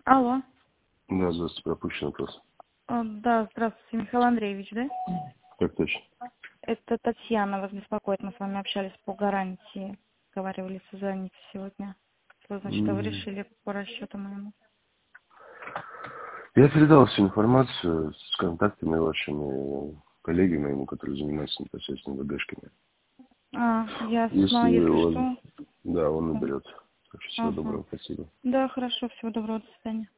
Алло. Да, здравствуйте, пропущен вопрос. Да, здравствуйте, Михаил Андреевич, да? Так точно. Это Татьяна вас беспокоит. Мы с вами общались по гарантии. Говорили созвонить сегодня. Значит, вы решили по расчету моему. Я передал всю информацию с контактами вашими коллеги моему, которые занимаются непосредственно ВДшками. Ясно. Если Если он... что... Да, он наберет. Так что всего Ага. доброго, спасибо. Да, хорошо. Всего доброго. До свидания.